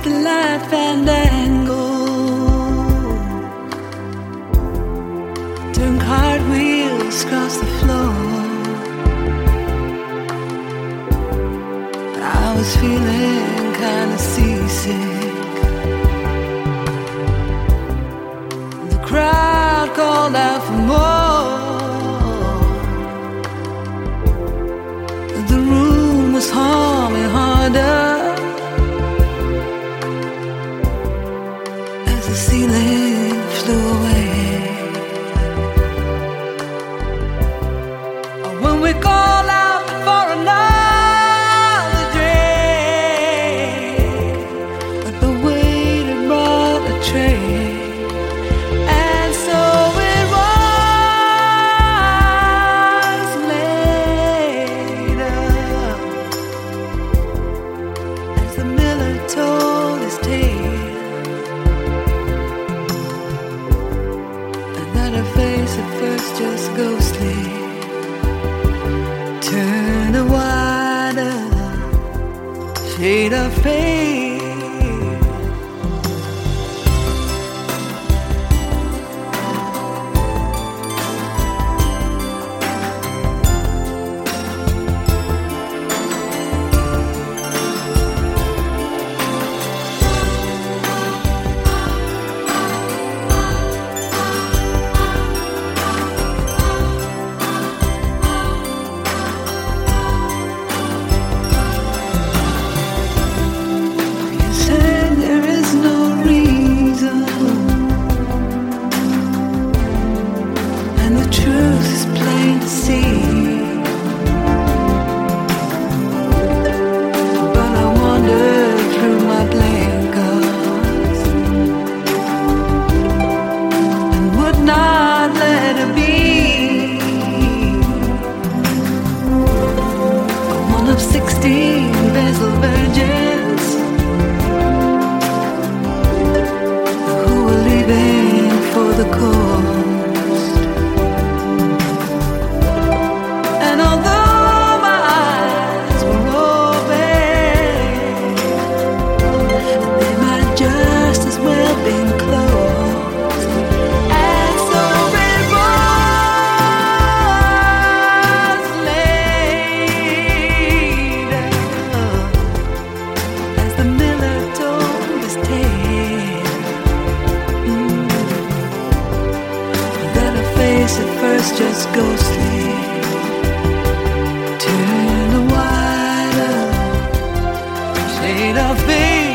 the light fandango, doing cartwheels across the floor. I was feeling kinda seasick. The crowd called out for more. The room was humming harder as the ceiling flew away. When we called out for another drink, but the waiter brought a tray. And so it was later, as the miller told his tale, and that her face at first just ghostly turned a wider shade of pale. Of 16 Basil virgins who were leaving for the coast. And although my eyes were open, they might just as well been closed. And so it was later, as the miller told his tale, that her face at first just ghostly turned a wider shade of pale.